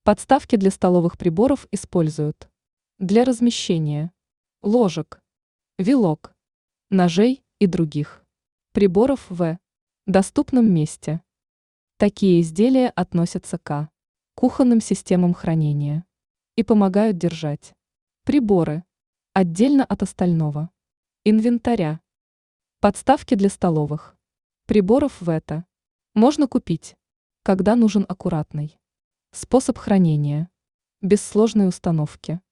Подставки для столовых приборов используют для размещения ложек, вилок, ножей и других приборов в доступном месте. Такие изделия относятся к кухонным системам хранения и помогают держать приборы отдельно от остального инвентаря. Подставки для столовых приборов можно купить, когда нужен аккуратный способ хранения, без сложной установки.